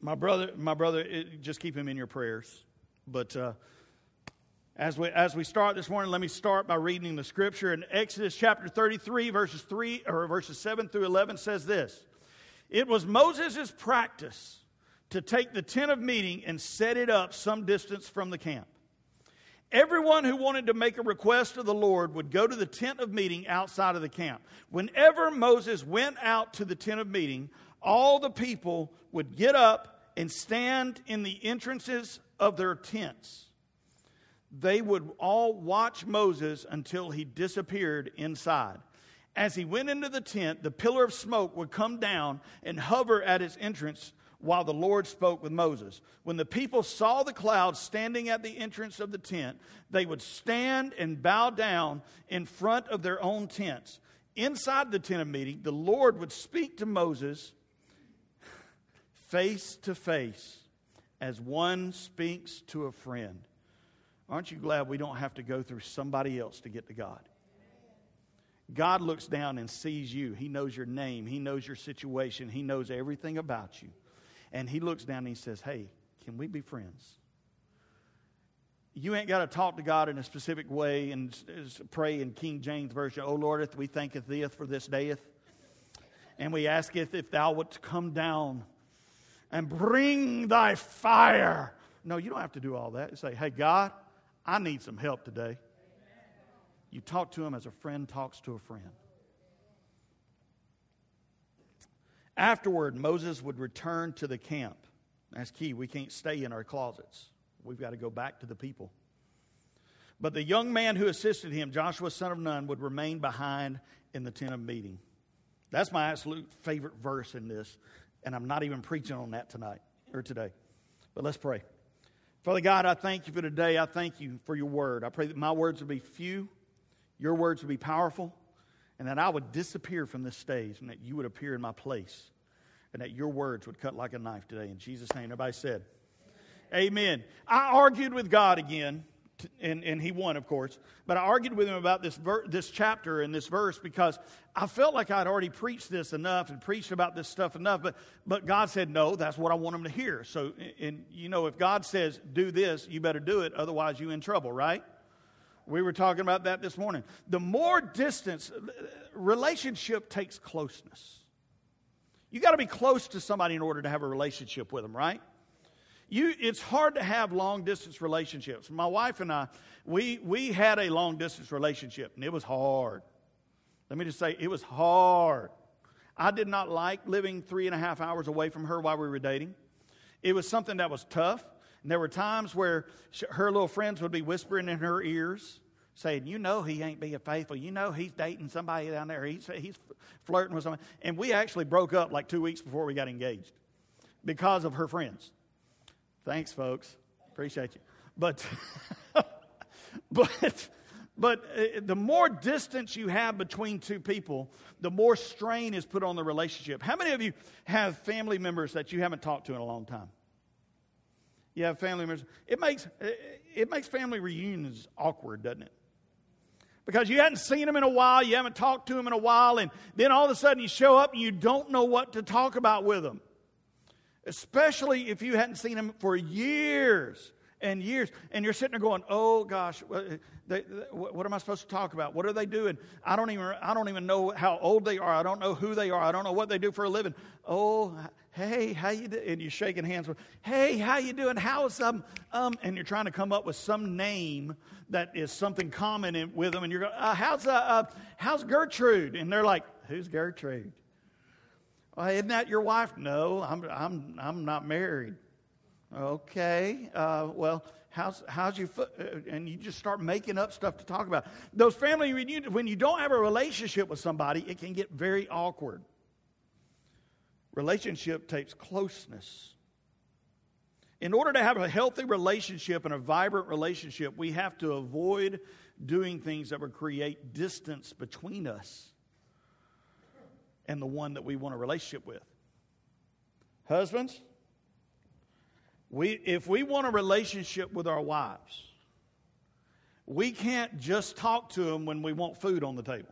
My brother, just keep him in your prayers. But as we start this morning, let me start by reading the scripture. In Exodus chapter 33, verses 7 through 11 says this. It was Moses' practice to take the tent of meeting and set it up some distance from the camp. Everyone who wanted to make a request of the Lord would go to the tent of meeting outside of the camp. Whenever Moses went out to the tent of meeting, all the people would get up and stand in the entrances of their tents. They would all watch Moses until he disappeared inside. As he went into the tent, the pillar of smoke would come down and hover at its entrance while the Lord spoke with Moses. When the people saw the cloud standing at the entrance of the tent, they would stand and bow down in front of their own tents. Inside the tent of meeting, the Lord would speak to Moses face to face as one speaks to a friend. Aren't you glad we don't have to go through somebody else to get to God? God looks down and sees you. He knows your name. He knows your situation. He knows everything about you. And He looks down and He says, hey, can we be friends? You ain't got to talk to God in a specific way and pray in King James Version. O Lord, we thanketh Thee for this dayeth. And we asketh if Thou wouldst come down and bring Thy fire. No, you don't have to do all that. You say, hey, God, I need some help today. You talk to Him as a friend talks to a friend. Afterward, Moses would return to the camp. That's key. We can't stay in our closets. We've got to go back to the people. But the young man who assisted him, Joshua son of Nun, would remain behind in the tent of meeting. That's my absolute favorite verse in this. And I'm not even preaching on that today. But let's pray. Father God, I thank You for today. I thank You for Your word. I pray that my words would be few, Your words would be powerful, and that I would disappear from this stage and that You would appear in my place and that Your words would cut like a knife today. In Jesus' name, everybody said, Amen. I argued with God again, and He won, of course, but I argued with Him about this chapter and this verse because I felt like I'd already preached this enough and preached about this stuff enough, but God said, no, that's what I want them to hear. So, if God says, do this, you better do it, otherwise you're in trouble, right? We were talking about that this morning. The more distance, relationship takes closeness. You got to be close to somebody in order to have a relationship with them, right? It's hard to have long-distance relationships. My wife and I, we had a long-distance relationship, and it was hard. Let me just say, it was hard. I did not like living 3.5 hours away from her while we were dating. It was something that was tough. And there were times where her little friends would be whispering in her ears, saying, he ain't being faithful. He's dating somebody down there. He's flirting with somebody. And we actually broke up like 2 weeks before we got engaged because of her friends. Thanks, folks. Appreciate you. But the more distance you have between two people, the more strain is put on the relationship. How many of you have family members that you haven't talked to in a long time? You have family members. It makes family reunions awkward, doesn't it? Because you hadn't seen them in a while, you haven't talked to them in a while, and then all of a sudden you show up and you don't know what to talk about with them. Especially if you hadn't seen them for years and years, and you're sitting there going, "Oh gosh, what am I supposed to talk about? What are they doing? I don't even know how old they are. I don't know who they are. I don't know what they do for a living. Oh, hey, how you doing?" And you're shaking hands with, "Hey, how you doing? How's and you're trying to come up with some name that is something common with them, and you're going, "How's Gertrude?" And they're like, "Who's Gertrude?" Well, isn't that your wife? No, I'm not married. Okay, well, how's your foot? And you just start making up stuff to talk about. Those family reunions, when you don't have a relationship with somebody, it can get very awkward. Relationship takes closeness. In order to have a healthy relationship and a vibrant relationship, we have to avoid doing things that would create distance between us and the one that we want a relationship with. Husbands, if we want a relationship with our wives, we can't just talk to them when we want food on the table.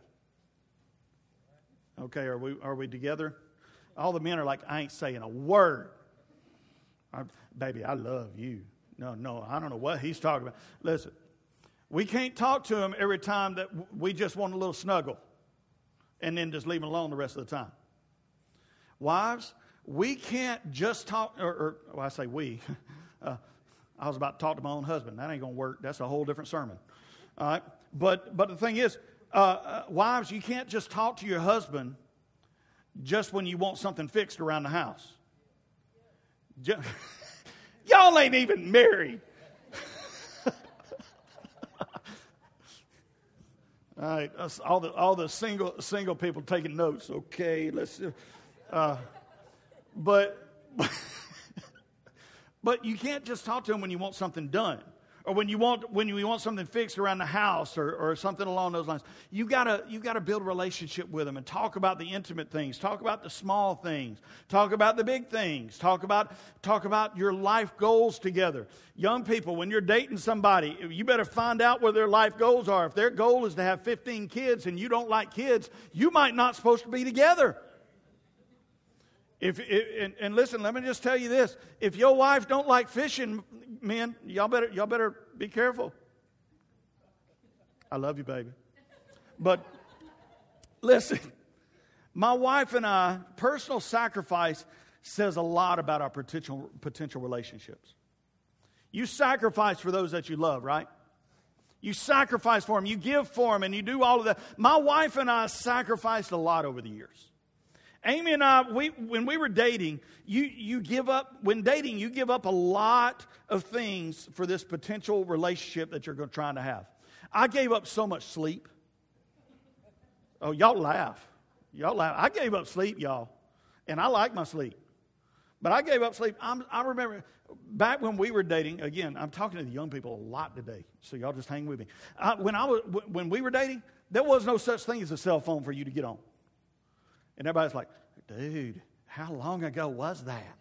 Okay, are we together? All the men are like, "I ain't saying a word." Baby, I love you. No, I don't know what he's talking about. Listen, we can't talk to him every time that we just want a little snuggle and then just leave him alone the rest of the time. Wives, we can't just talk, I say we. I was about to talk to my own husband. That ain't going to work. That's a whole different sermon. All right? But the thing is, wives, you can't just talk to your husband just when you want something fixed around the house. Y'all ain't even married. All right, all the single people taking notes. Okay, let's. But you can't just talk to them when you want something done, or when you want something fixed around the house, or something along those lines. You gotta build a relationship with them and talk about the intimate things, talk about the small things, talk about the big things, talk about your life goals together. Young people, when you're dating somebody, you better find out what their life goals are. If their goal is to have 15 kids and you don't like kids, you might not supposed to be together. And listen, let me just tell you this: if your wife don't like fishing, men, y'all better be careful. I love you, baby. But listen, my wife and I, personal sacrifice says a lot about our potential relationships. You sacrifice for those that you love, right? You sacrifice for them, you give for them, and you do all of that. My wife and I sacrificed a lot over the years. Amy and I, when we were dating, you give up a lot of things for this potential relationship that you're trying to have. I gave up so much sleep. Oh, y'all laugh. I gave up sleep, y'all. And I like my sleep. But I gave up sleep. I remember back when we were dating, again, I'm talking to the young people a lot today, so y'all just hang with me. When we were dating, there was no such thing as a cell phone for you to get on. And everybody's like, dude, how long ago was that?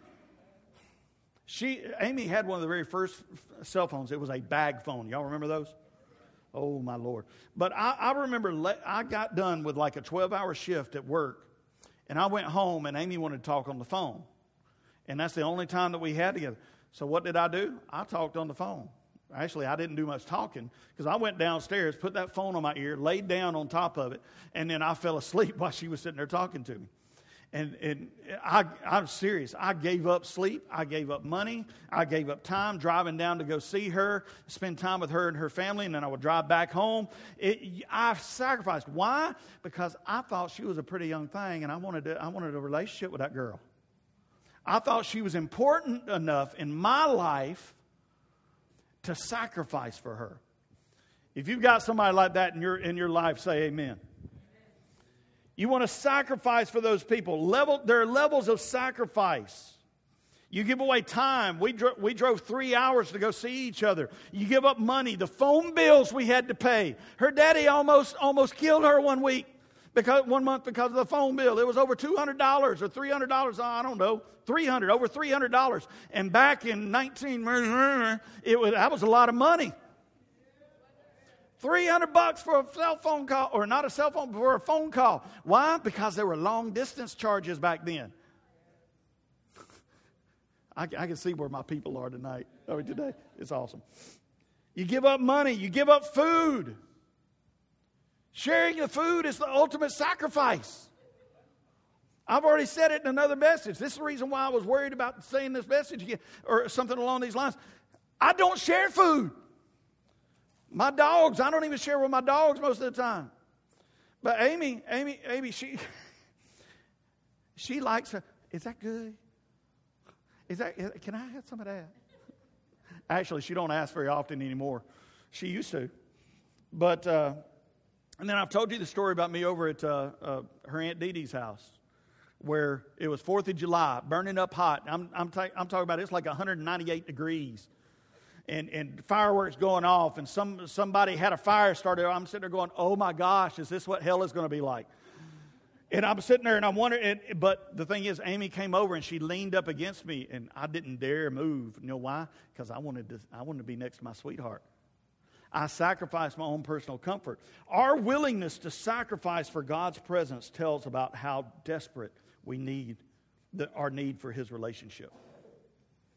Amy had one of the very first cell phones. It was a bag phone. Y'all remember those? Oh, my Lord. But I remember I got done with like a 12-hour shift at work, and I went home, and Amy wanted to talk on the phone. And that's the only time that we had together. So what did I do? I talked on the phone. Actually, I didn't do much talking because I went downstairs, put that phone on my ear, laid down on top of it, and then I fell asleep while she was sitting there talking to me. And I'm serious. I gave up sleep. I gave up money. I gave up time driving down to go see her, spend time with her and her family, and then I would drive back home. I sacrificed. Why? Because I thought she was a pretty young thing, and I wanted a relationship with that girl. I thought she was important enough in my life to sacrifice for her. If you've got somebody like that in your life, say amen. You want to sacrifice for those people. There are levels of sacrifice. You give away time. We drove 3 hours to go see each other. You give up money. The phone bills we had to pay. Her daddy almost killed her one month because of the phone bill. It was over $200 or $300. I don't know. Over $300. And back in that was a lot of money. $300 for a cell phone call, or not a cell phone, but for a phone call. Why? Because there were long distance charges back then. I can see where my people are tonight. Today, it's awesome. You give up money. You give up food. Sharing the food is the ultimate sacrifice. I've already said it in another message. This is the reason why I was worried about saying this message again, or something along these lines. I don't share food. My dogs, I don't even share with my dogs most of the time. But Amy, she likes her. Is that good? Can I have some of that? Actually, she don't ask very often anymore. She used to. But, and then I've told you the story about me over at her Aunt Dee Dee's house, where it was 4th of July, burning up hot. I'm talking about it's like 198 degrees. And fireworks going off, and somebody had a fire started. I'm sitting there going, oh my gosh, is this what hell is going to be like? And I'm sitting there and I'm wondering, but the thing is, Amy came over and she leaned up against me, and I didn't dare move. You know why? Because I wanted to be next to my sweetheart. I sacrificed my own personal comfort. Our willingness to sacrifice for God's presence tells about how desperate we need our need for His relationship.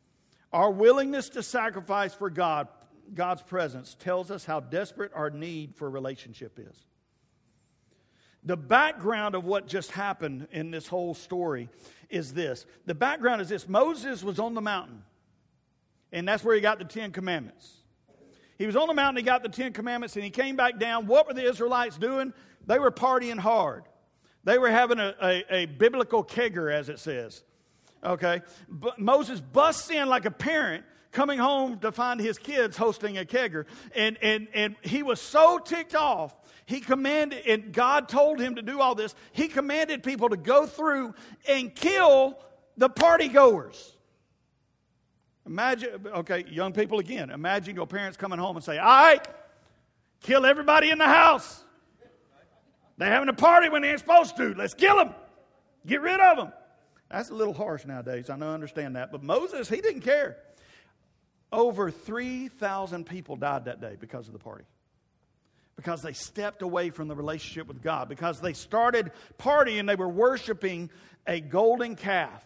Our willingness to sacrifice for God's presence, tells us how desperate our need for a relationship is. The background of what just happened in this whole story is this. The background is this. Moses was on the mountain, and that's where he got the 10 Commandments. He was on the mountain, he got the 10 Commandments, and he came back down. What were the Israelites doing? They were partying hard. They were having a biblical kegger, as it says. Okay? But Moses busts in like a parent coming home to find his kids hosting a kegger. And he was so ticked off, he commanded, and God told him to do all this, he commanded people to go through and kill the party goers. Imagine, okay, young people again, imagine your parents coming home and say, all right, kill everybody in the house. They're having a party when they ain't supposed to. Let's kill them. Get rid of them. That's a little harsh nowadays. I know, I understand that. But Moses, he didn't care. Over 3,000 people died that day because of the party. Because they stepped away from the relationship with God. Because they started partying, they were worshiping a golden calf.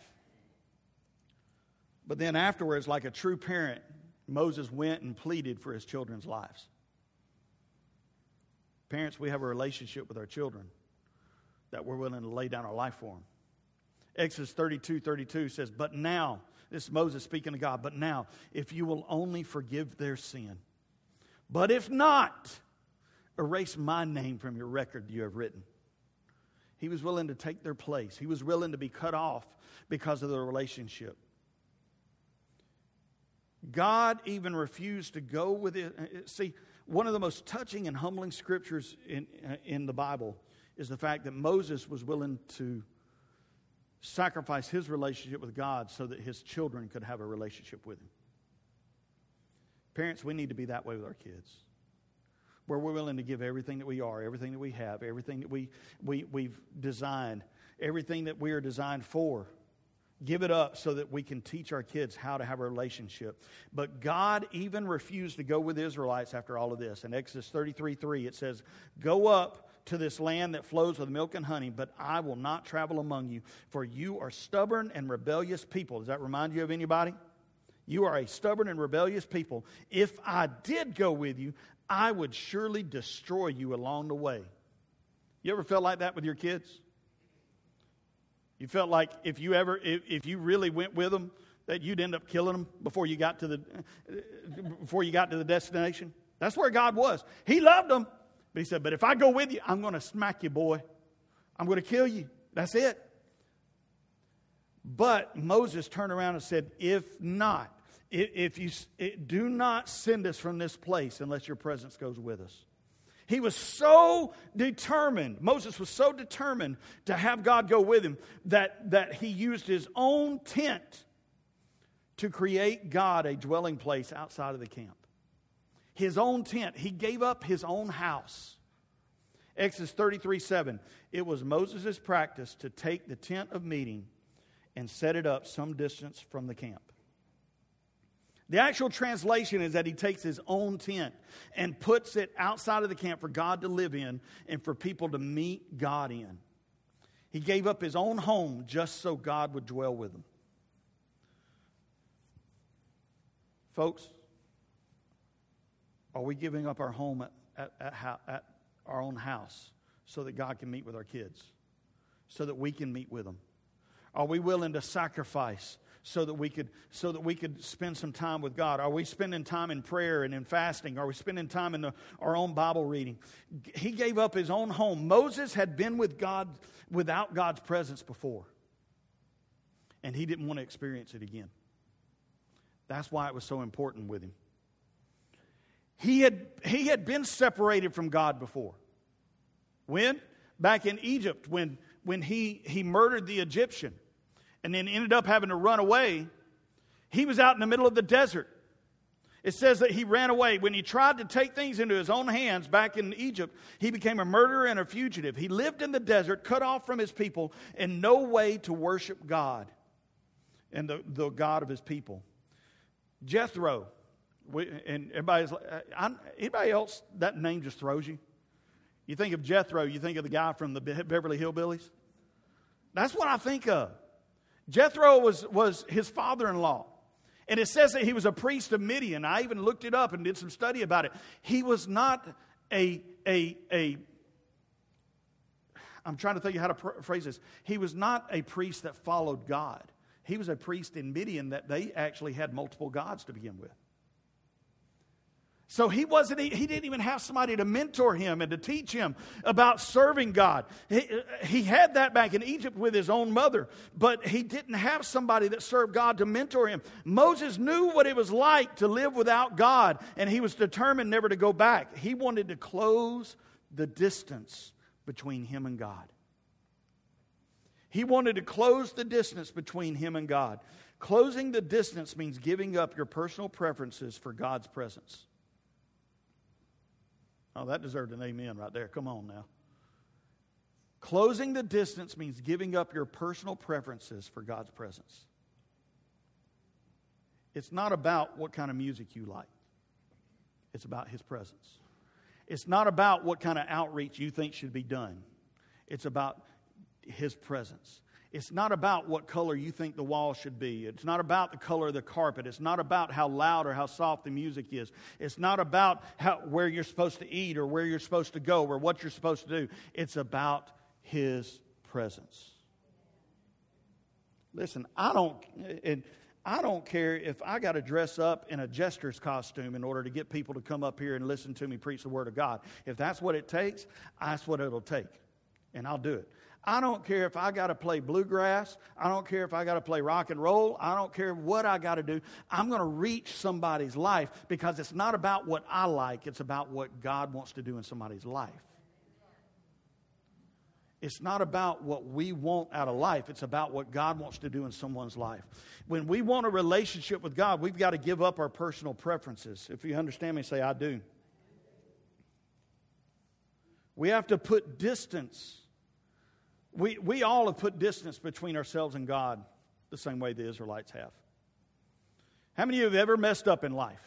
But then afterwards, like a true parent, Moses went and pleaded for his children's lives. Parents, we have a relationship with our children that we're willing to lay down our life for them. Exodus 32:32 says, but now, this is Moses speaking to God, but now, if you will only forgive their sin, but if not, erase my name from your record you have written. He was willing to take their place. He was willing to be cut off because of the relationship. God even refused to go with it. See, one of the most touching and humbling scriptures in the Bible is the fact that Moses was willing to sacrifice his relationship with God so that his children could have a relationship with him. Parents, we need to be that way with our kids. Where we're willing to give everything that we are, everything that we have, everything that we've designed, everything that we are designed for. Give it up so that we can teach our kids how to have a relationship. But God even refused to go with the Israelites after all of this. In Exodus 33:3, it says, go up to this land that flows with milk and honey, but I will not travel among you, for you are stubborn and rebellious people. Does that remind you of anybody? You are a stubborn and rebellious people. If I did go with you, I would surely destroy you along the way. You ever felt like that with your kids? You felt like if you really went with them, that you'd end up killing them before you got to the destination? That's where God was. He loved them, but he said, but if I go with you, I'm going to smack you, boy. I'm going to kill you. That's it. But Moses turned around and said, if not, do not send us from this place unless your presence goes with us. He was so determined, Moses was so determined to have God go with him that he used his own tent to create God a dwelling place outside of the camp. His own tent. He gave up his own house. Exodus 33:7. It was Moses' practice to take the tent of meeting and set it up some distance from the camp. The actual translation is that he takes his own tent and puts it outside of the camp for God to live in and for people to meet God in. He gave up his own home just so God would dwell with them. Folks, are we giving up our home at our own house so that God can meet with our kids, so that we can meet with them? Are we willing to sacrifice so that we could spend some time with God? Are we spending time in prayer and in fasting? Are we spending time in our own Bible reading? He gave up his own home. Moses had been with God without God's presence before, and he didn't want to experience it again. That's why it was so important with him. He had been separated from God before. When? Back in Egypt, when he murdered the Egyptian and then ended up having to run away. He was out in the middle of the desert. It says that he ran away. When he tried to take things into his own hands back in Egypt, he became a murderer and a fugitive. He lived in the desert, cut off from his people, and no way to worship God and the God of his people. Jethro, and anybody else, that name just throws you? You think of Jethro, you think of the guy from the Beverly Hillbillies? That's what I think of. Jethro was his father-in-law. And it says that he was a priest of Midian. I even looked it up and did some study about it. He was not I'm trying to think of how to phrase this. He was not a priest that followed God. He was a priest in Midian that they actually had multiple gods to begin with. So he didn't even have somebody to mentor him and to teach him about serving God. He had that back in Egypt with his own mother, but he didn't have somebody that served God to mentor him. Moses knew what it was like to live without God, and he was determined never to go back. He wanted to close the distance between him and God. He wanted to close the distance between him and God. Closing the distance means giving up your personal preferences for God's presence. Oh, that deserved an amen right there. Come on now. Closing the distance means giving up your personal preferences for God's presence. It's not about what kind of music you like. It's about His presence. It's not about what kind of outreach you think should be done. It's about His presence. It's not about what color you think the wall should be. It's not about the color of the carpet. It's not about how loud or how soft the music is. It's not about where you're supposed to eat or where you're supposed to go or what you're supposed to do. It's about His presence. Listen, I don't care if I got to dress up in a jester's costume in order to get people to come up here and listen to me preach the Word of God. If that's what it takes, that's what it'll take. And I'll do it. I don't care if I got to play bluegrass. I don't care if I got to play rock and roll. I don't care what I got to do. I'm going to reach somebody's life because it's not about what I like. It's about what God wants to do in somebody's life. It's not about what we want out of life. It's about what God wants to do in someone's life. When we want a relationship with God, we've got to give up our personal preferences. If you understand me, say, I do. We have to put distance. We all have put distance between ourselves and God the same way the Israelites have. How many of you have ever messed up in life?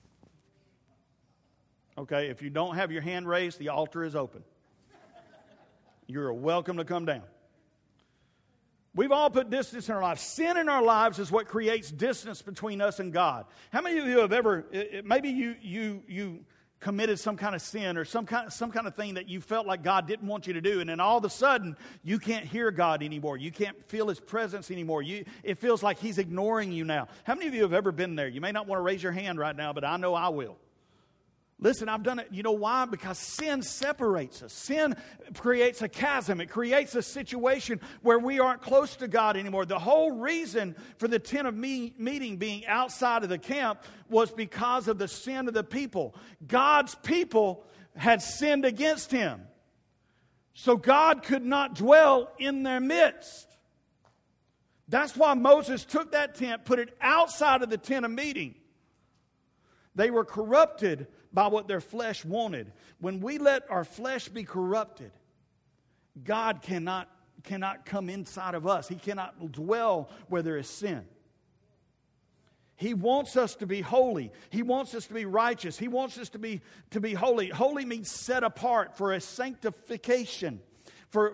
Okay, if you don't have your hand raised, the altar is open. You're welcome to come down. We've all put distance in our lives. Sin in our lives is what creates distance between us and God. How many of you have ever, maybe you committed some kind of sin or some kind of thing that you felt like God didn't want you to do, and then all of a sudden you can't hear God anymore. You can't feel His presence anymore. It feels like He's ignoring you now. How many of you have ever been there? You may not want to raise your hand right now, but I know I will. Listen, I've done it. You know why? Because sin separates us. Sin creates a chasm. It creates a situation where we aren't close to God anymore. The whole reason for the tent of meeting being outside of the camp was because of the sin of the people. God's people had sinned against Him. So God could not dwell in their midst. That's why Moses took that tent, put it outside of the tent of meeting. They were corrupted by what their flesh wanted. When we let our flesh be corrupted, God cannot come inside of us. He cannot dwell where there is sin. He wants us to be holy. He wants us to be righteous. He wants us to be holy. Holy means set apart for a sanctification, for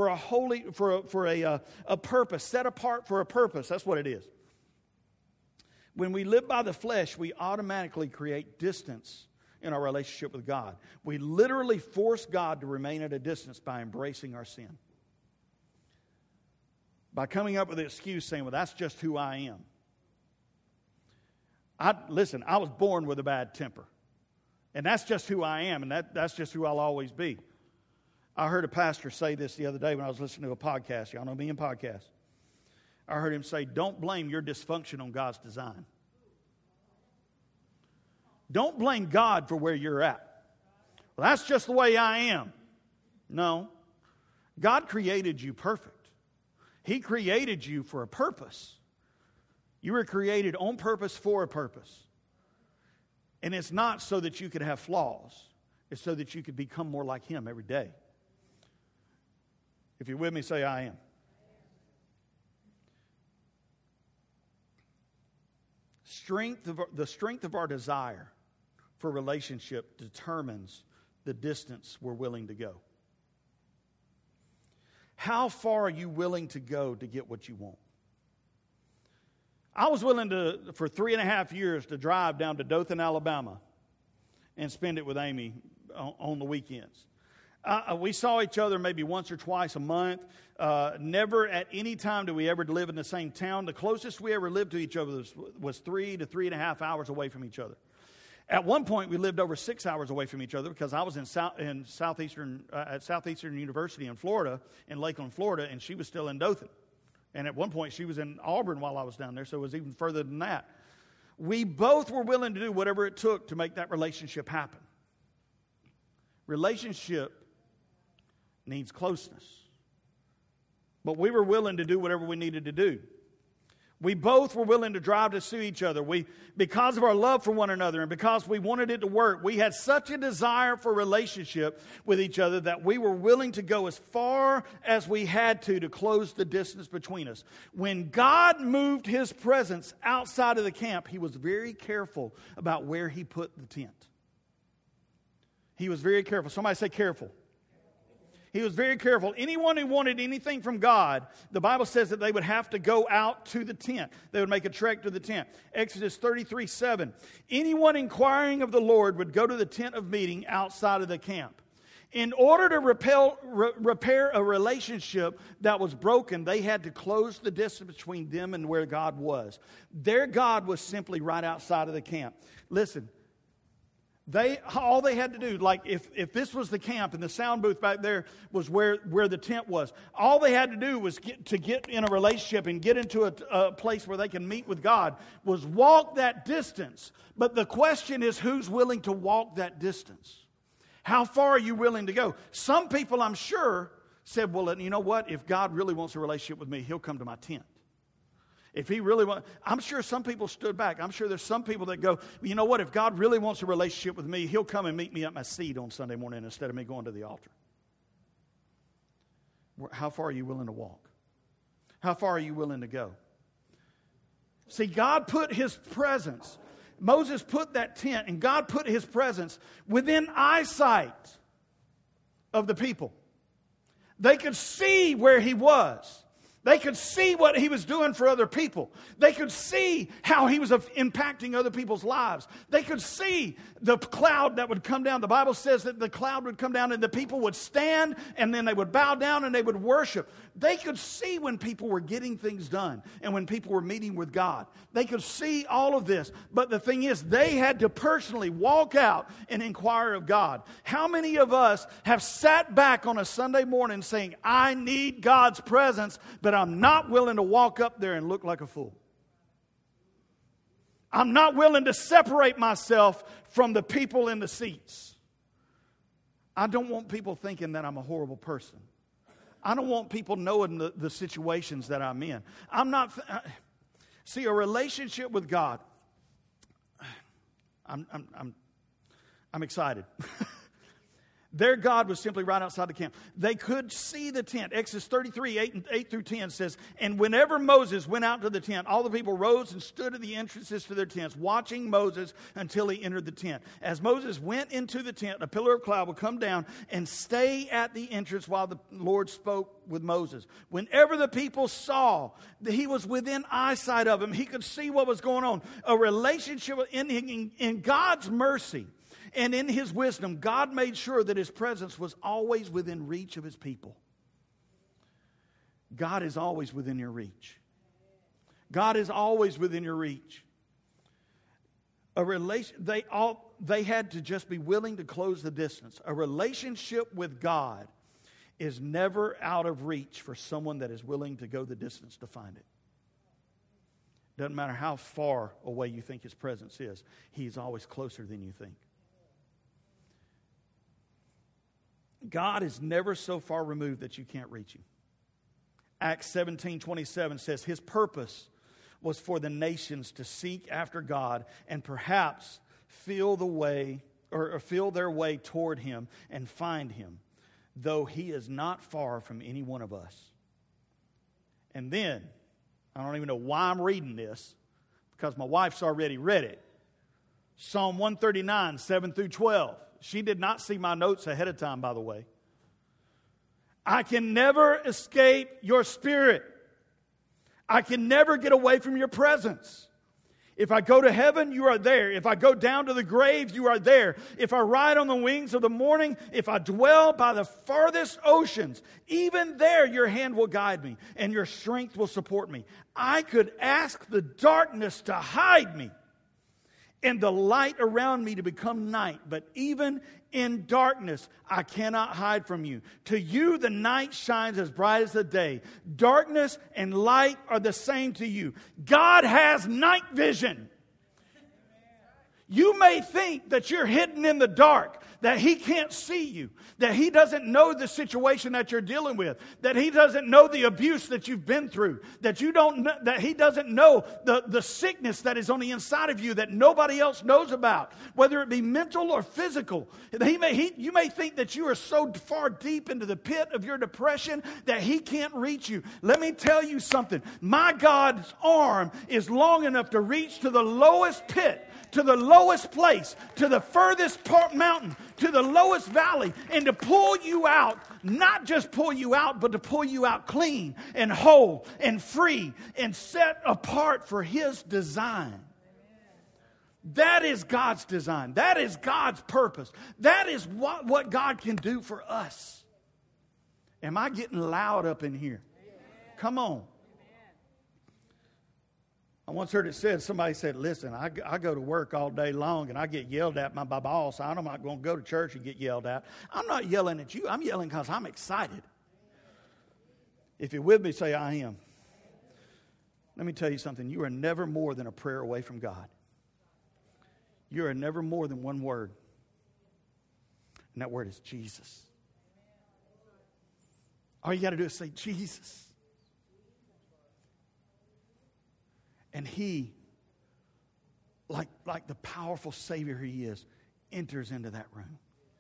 a purpose. Set apart for a purpose. That's what it is. When we live by the flesh, we automatically create distance in our relationship with God. We literally force God to remain at a distance by embracing our sin. By coming up with an excuse saying, well, that's just who I am. Listen, I was born with a bad temper. And that's just who I am, and that's just who I'll always be. I heard a pastor say this the other day when I was listening to a podcast. Y'all know me and podcasts. I heard him say, don't blame your dysfunction on God's design. Don't blame God for where you're at. Well, that's just the way I am. No. God created you perfect. He created you for a purpose. You were created on purpose for a purpose. And it's not so that you could have flaws. It's so that you could become more like Him every day. If you're with me, say, I am. The strength of our desire for relationship determines the distance we're willing to go. How far are you willing to go to get what you want? I was willing for 3.5 years to drive down to Dothan, Alabama, and spend it with Amy on the weekends. We saw each other maybe once or twice a month. Never at any time did we ever live in the same town. The closest we ever lived to each other was 3 to 3.5 hours away from each other. At one point, we lived over 6 hours away from each other because I was at Southeastern University in Florida, in Lakeland, Florida, and she was still in Dothan. And at one point, she was in Auburn while I was down there, so it was even further than that. We both were willing to do whatever it took to make that relationship happen. Relationship needs closeness. But we were willing to do whatever we needed to do. We both were willing to drive to see each other. Because of our love for one another and because we wanted it to work, we had such a desire for relationship with each other that we were willing to go as far as we had to close the distance between us. When God moved His presence outside of the camp, He was very careful about where He put the tent. He was very careful. Somebody say careful. He was very careful. Anyone who wanted anything from God, the Bible says that they would have to go out to the tent. They would make a trek to the tent. Exodus 33:7. Anyone inquiring of the Lord would go to the tent of meeting outside of the camp. In order to repair a relationship that was broken, they had to close the distance between them and where God was. Their God was simply right outside of the camp. Listen. All they had to do, like if this was the camp and the sound booth back there was where the tent was, all they had to do was get in a relationship and get into a place where they can meet with God, was walk that distance. But the question is, who's willing to walk that distance? How far are you willing to go? Some people, I'm sure, said, well, you know what? If God really wants a relationship with me, He'll come to my tent. If He really wants, I'm sure some people stood back. I'm sure there's some people that go, you know what, if God really wants a relationship with me, He'll come and meet me at my seat on Sunday morning instead of me going to the altar. How far are you willing to walk? How far are you willing to go? See, God put His presence, Moses put that tent, and God put His presence within eyesight of the people. They could see where He was. They could see what He was doing for other people. They could see how He was impacting other people's lives. They could see the cloud that would come down. The Bible says that the cloud would come down and the people would stand and then they would bow down and they would worship. They could see when people were getting things done and when people were meeting with God. They could see all of this. But the thing is, they had to personally walk out and inquire of God. How many of us have sat back on a Sunday morning saying, I need God's presence, but I'm not willing to walk up there and look like a fool? I'm not willing to separate myself from the people in the seats. I don't want people thinking that I'm a horrible person. I don't want people knowing the situations that I'm in. See, a relationship with God, I'm excited. Their God was simply right outside the camp. They could see the tent. Exodus 33, 8 through 10 says, and whenever Moses went out to the tent, all the people rose and stood at the entrances to their tents, watching Moses until he entered the tent. As Moses went into the tent, a pillar of cloud would come down and stay at the entrance while the Lord spoke with Moses. Whenever the people saw that he was within eyesight of him, he could see what was going on. A relationship in God's mercy. And in His wisdom, God made sure that His presence was always within reach of His people. God is always within your reach. God is always within your reach. They had to just be willing to close the distance. A relationship with God is never out of reach for someone that is willing to go the distance to find it. Doesn't matter how far away you think His presence is, He's always closer than you think. God is never so far removed that you can't reach Him. Acts 17:27 says His purpose was for the nations to seek after God and perhaps feel their way toward Him and find Him, though He is not far from any one of us. And then, I don't even know why I'm reading this, because my wife's already read it. Psalm 139, 7 through 12. She did not see my notes ahead of time, by the way. I can never escape your spirit. I can never get away from your presence. If I go to heaven, you are there. If I go down to the grave, you are there. If I ride on the wings of the morning, if I dwell by the farthest oceans, even there your hand will guide me and your strength will support me. I could ask the darkness to hide me and the light around me to become night. But even in darkness, I cannot hide from you. To you, the night shines as bright as the day. Darkness and light are the same to you. God has night vision. You may think that you're hidden in the dark, that He can't see you, that He doesn't know the situation that you're dealing with, that He doesn't know the abuse that you've been through, that He doesn't know the sickness that is on the inside of you that nobody else knows about, whether it be mental or physical. You may think that you are so far deep into the pit of your depression that He can't reach you. Let me tell you something. My God's arm is long enough to reach to the lowest pit, to the lowest place, to the furthest mountain, to the lowest valley, and to pull you out, not just pull you out, but to pull you out clean and whole and free and set apart for His design. That is God's design. That is God's purpose. That is what God can do for us. Am I getting loud up in here? Come on. I once heard it said, somebody said, listen, I go to work all day long and I get yelled at by my boss. I'm not going to go to church and get yelled at. I'm not yelling at you. I'm yelling because I'm excited. If you're with me, say I am. Let me tell you something. You are never more than a prayer away from God. You are never more than one word. And that word is Jesus. All you got to do is say Jesus. And He, like the powerful Savior He is, enters into that room.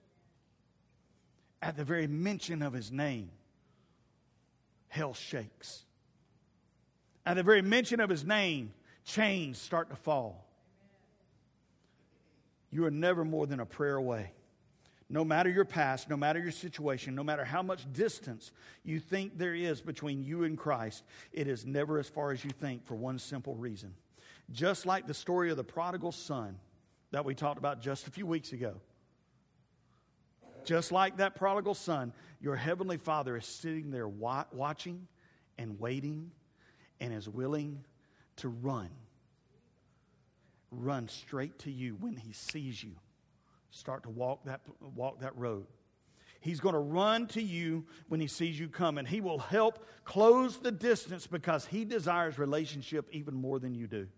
At the very mention of His name, hell shakes. At the very mention of His name, chains start to fall. You are never more than a prayer away. No matter your past, no matter your situation, no matter how much distance you think there is between you and Christ, it is never as far as you think for one simple reason. Just like the story of the prodigal son that we talked about just a few weeks ago. Just like that prodigal son, your heavenly Father is sitting there watching and waiting and is willing to run straight to you when He sees you start to walk that road. He's going to run to you when He sees you come, and He will help close the distance because He desires relationship even more than you do.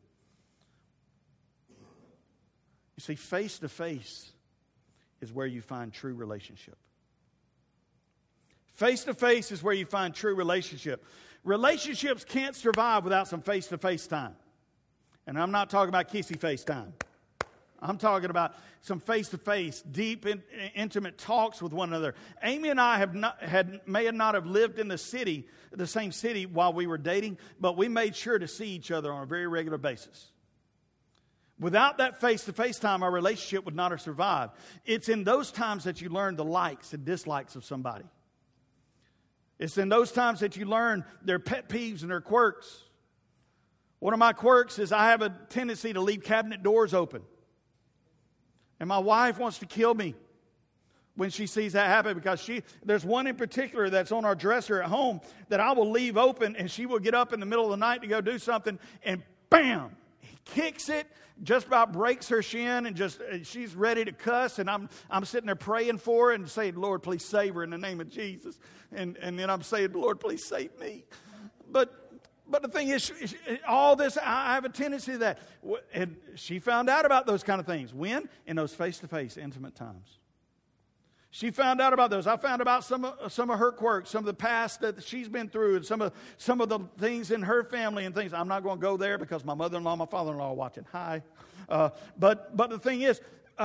You see, face to face is where you find true relationship. Face to face is where you find true relationship. Relationships can't survive without some face to face time. And I'm not talking about kissy face time. I'm talking about some face-to-face, deep, intimate talks with one another. Amy and I may not have lived in the same city while we were dating, but we made sure to see each other on a very regular basis. Without that face-to-face time, our relationship would not have survived. It's in those times that you learn the likes and dislikes of somebody. It's in those times that you learn their pet peeves and their quirks. One of my quirks is I have a tendency to leave cabinet doors open. And my wife wants to kill me when she sees that happen because there's one in particular that's on our dresser at home that I will leave open and she will get up in the middle of the night to go do something and bam, he kicks it, just about breaks her shin and she's ready to cuss and I'm sitting there praying for her and saying, Lord, please save her in the name of Jesus. And then I'm saying, Lord, please save me. But the thing is, all this, I have a tendency to that. And she found out about those kind of things. When? In those face-to-face, intimate times. She found out about those. I found about some of her quirks, some of the past that she's been through, and some of the things in her family and things. I'm not going to go there because my mother-in-law and my father-in-law are watching. Hi. But the thing is,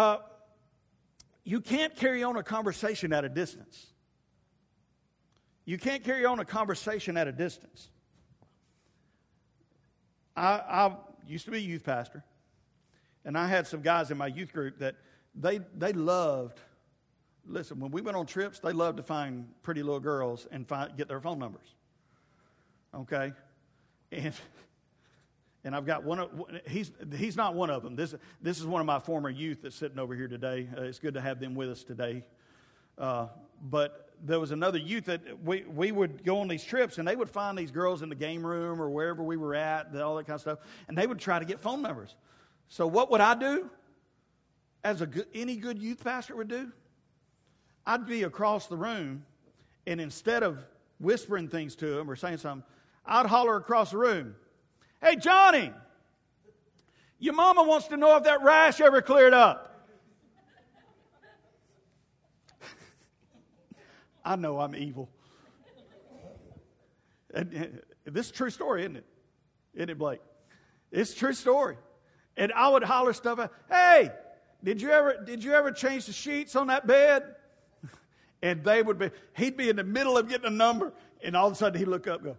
you can't carry on a conversation at a distance. You can't carry on a conversation at a distance. I used to be a youth pastor, and I had some guys in my youth group that they loved, listen, when we went on trips, they loved to find pretty little girls and get their phone numbers. Okay? And I've got he's not one of them. This is one of my former youth that's sitting over here today. It's good to have them with us today. But there was another youth that we would go on these trips, and they would find these girls in the game room or wherever we were at, all that kind of stuff, and they would try to get phone numbers. So what would I do, as any good youth pastor would do? I'd be across the room, and instead of whispering things to them or saying something, I'd holler across the room, "Hey, Johnny, your mama wants to know if that rash ever cleared up." I know I'm evil. And this is a true story, isn't it? Isn't it, Blake? It's a true story. And I would holler stuff out. "Hey, did you ever change the sheets on that bed?" And he'd be in the middle of getting a number, and all of a sudden he'd look up and go,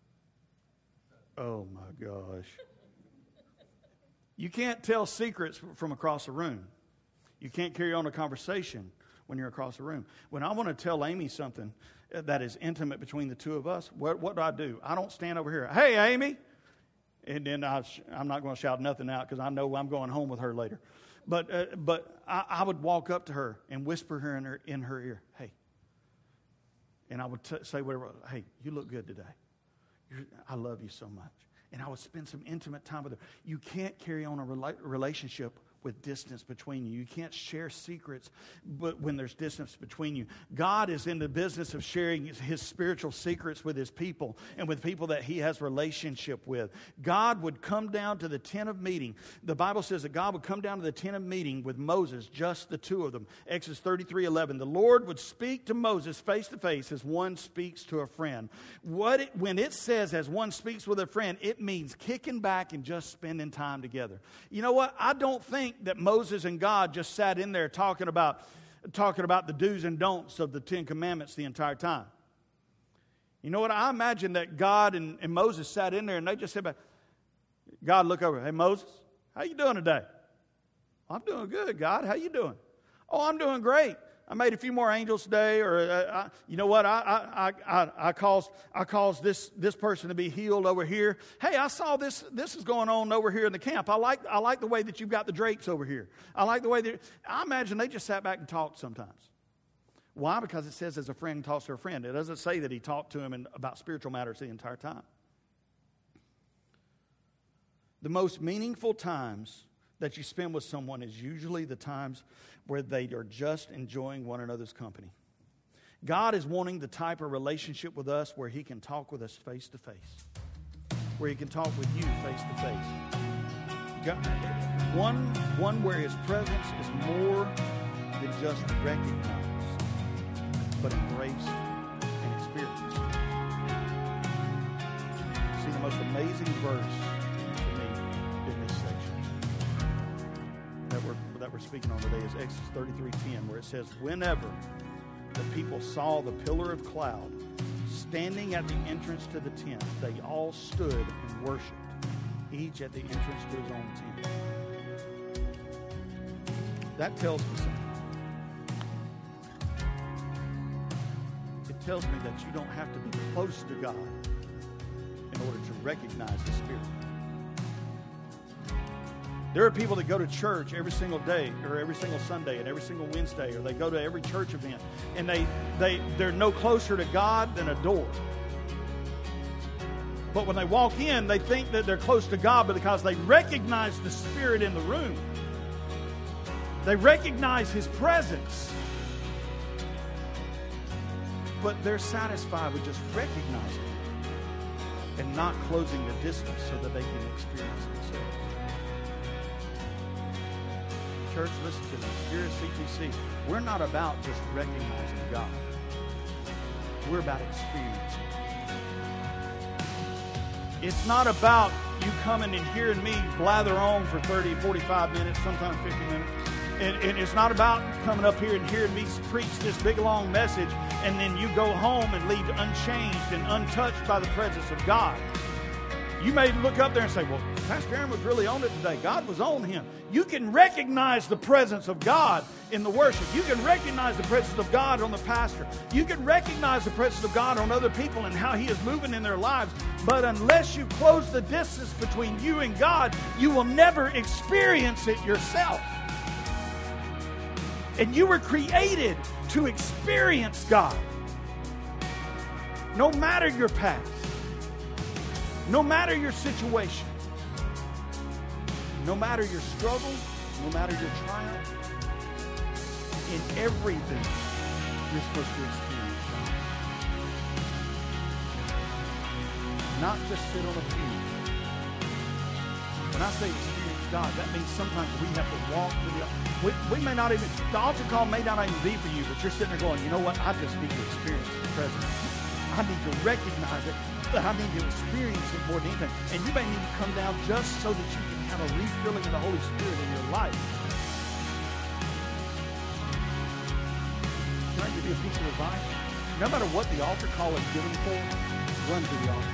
"Oh my gosh." You can't tell secrets from across the room. You can't carry on a conversation when you're across the room. When I want to tell Amy something that is intimate between the two of us, what do? I don't stand over here, "Hey, Amy," and then I'm not going to shout nothing out because I know I'm going home with her later. But I would walk up to her and whisper her in her ear, "Hey," and I would say whatever. "Hey, you look good today. I love you so much." And I would spend some intimate time with her. You can't carry on a relationship with distance between you. You can't share secrets but when there's distance between you. God is in the business of sharing his spiritual secrets with his people and with people that he has relationship with. God would come down to the tent of meeting. The Bible says that God would come down to the tent of meeting with Moses, just the two of them. Exodus 33:11. The Lord would speak to Moses face to face as one speaks to a friend. When it says as one speaks with a friend, it means kicking back and just spending time together. You know what? I don't think that Moses and God just sat in there talking about the do's and don'ts of the Ten Commandments the entire time. You know what? I imagine that God and Moses sat in there and they just said, God look over, "Hey, Moses, how you doing today?" "I'm doing good, God. How you doing?" "Oh, I'm doing great. I made a few more angels today," or you know what? I caused this person to be healed over here. "Hey, I saw this is going on over here in the camp. I like the way that you've got the drapes over here. I like the way that." I imagine they just sat back and talked sometimes. Why? Because it says as a friend talks to a friend. It doesn't say that he talked to him about spiritual matters the entire time. The most meaningful times that you spend with someone is usually the times where they are just enjoying one another's company. God is wanting the type of relationship with us where he can talk with us face to face, where he can talk with you face to face. One where his presence is more than just recognized, but embraced and experienced. See, the most amazing verse to me in this section that we're speaking on today is Exodus 33:10, where it says, "Whenever the people saw the pillar of cloud standing at the entrance to the tent, they all stood and worshiped, each at the entrance to his own tent." That tells me something. It tells me that you don't have to be close to God in order to recognize the Spirit. There are people that go to church every single day or every single Sunday and every single Wednesday, or they go to every church event, and they're no closer to God than a door. But when they walk in, they think that they're close to God because they recognize the Spirit in the room. They recognize his presence. But they're satisfied with just recognizing it and not closing the distance so that they can experience themselves. Church, listen to me. Here at CTC, we're not about just recognizing God. We're about experiencing it. It's not about you coming and hearing me blather on for 30, 45 minutes, sometimes 50 minutes. And it's not about coming up here and hearing me preach this big, long message, and then you go home and leave unchanged and untouched by the presence of God. You may look up there and say, "Well, Pastor Aaron was really on it today. God was on him. You can recognize the presence of God in the worship. You can recognize the presence of God on the pastor. You can recognize the presence of God on other people and how He is moving in their lives. But unless you close the distance between you and God, you will never experience it yourself. And you were created to experience God. No matter your past, no matter your situation, no matter your struggle, no matter your triumph, in everything, you're supposed to experience God. Not just sit on a pew. When I say experience God, that means sometimes we have to walk to the altar. We may not even, the altar call may not even be for you, but you're sitting there going, you know what, I just need to experience His presence. I need to recognize it, but I need to experience it more than anything. And you may need to come down just so that you can have a refilling of the Holy Spirit in your life. Can I give you a piece of advice? No matter what the altar call is given for, run to the altar.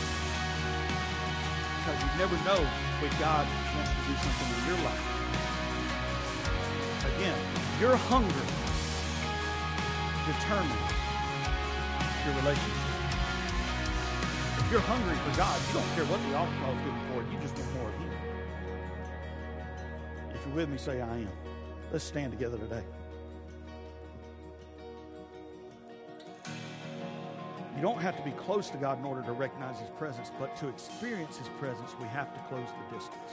Because you never know when God wants to do something in your life. Again, your hunger determines your relationship. If you're hungry for God, you don't care what the altar call is given for. You just want more of Him. If you're with me, say, I am. Let's stand together today. You don't have to be close to God in order to recognize His presence, but to experience His presence, we have to close the distance.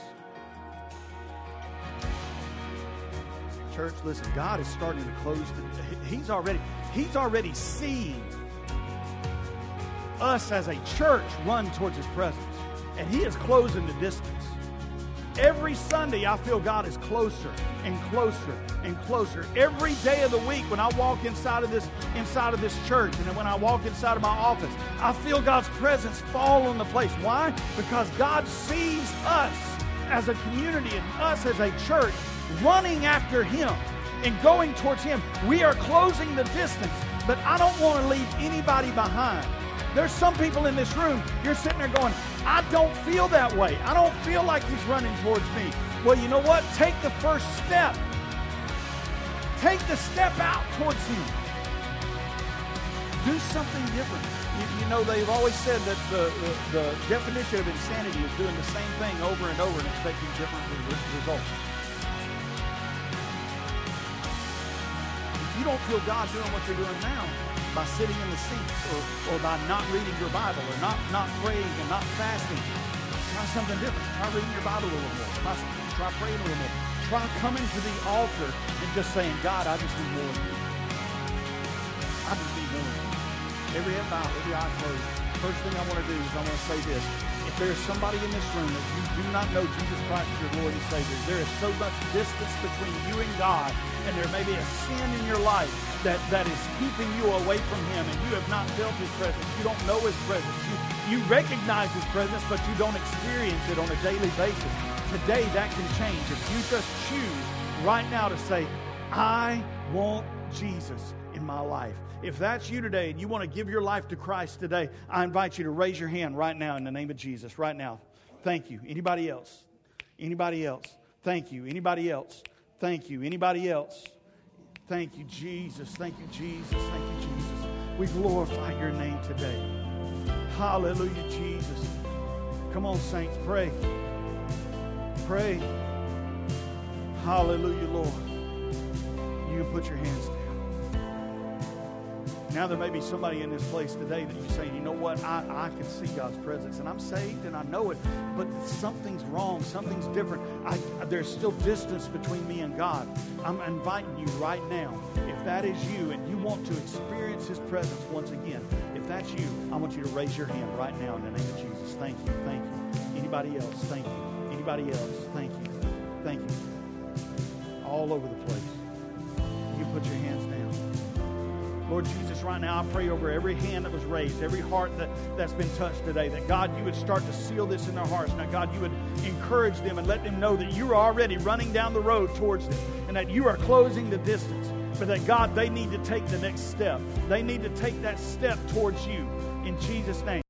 Church, listen, God is starting to close He's already seeing us as a church run towards His presence. And He is closing the distance. Every Sunday, I feel God is closer and closer and closer. Every day of the week, when I walk inside of this church, and when I walk inside of my office, I feel God's presence fall on the place. Why? Because God sees us as a community and us as a church running after Him and going towards Him. We are closing the distance, but I don't want to leave anybody behind. There's some people in this room, you're sitting there going, I don't feel that way. I don't feel like He's running towards me. Well, you know what? Take the first step. Take the step out towards Him. Do something different. You know, they've always said that the definition of insanity is doing the same thing over and over and expecting different results. If you don't feel God doing what you're doing now, by sitting in the seats or by not reading your Bible or not praying and not fasting, try something different. Try reading your Bible a little more. Try praying a little more. Try coming to the altar and just saying, God, I just need more of You. I just need more of You. Every head bowed, every eye closed. First thing I want to do is I want to say this. If there is somebody in this room that you do not know Jesus Christ as your Lord and Savior, there is so much distance between you and God, and there may be a sin in your life that is keeping you away from Him, and you have not felt His presence. You don't know His presence. You recognize His presence, but you don't experience it on a daily basis. Today, that can change. If you just choose right now to say, I want Jesus in my life. If that's you today and you want to give your life to Christ today, I invite you to raise your hand right now in the name of Jesus. Right now. Thank you. Anybody else? Anybody else? Thank you. Anybody else? Thank you. Anybody else? Thank you, Jesus. Thank you, Jesus. Thank you, Jesus. We glorify Your name today. Hallelujah, Jesus. Come on, saints, pray. Pray. Hallelujah, Lord. You can put your hands down. Now there may be somebody in this place today that you say, you know what, I can see God's presence and I'm saved and I know it, but something's wrong, something's different. There's still distance between me and God. I'm inviting you right now, if that is you and you want to experience His presence once again, if that's you, I want you to raise your hand right now in the name of Jesus. Thank you, thank you. Anybody else? Thank you. Anybody else? Thank you. Thank you. All over the place. You put your hands down. Lord Jesus, right now I pray over every hand that was raised, every heart that's been touched today, that God, You would start to seal this in their hearts. Now, God, You would encourage them and let them know that You are already running down the road towards them and that You are closing the distance. But that, God, they need to take the next step. They need to take that step towards You. In Jesus' name.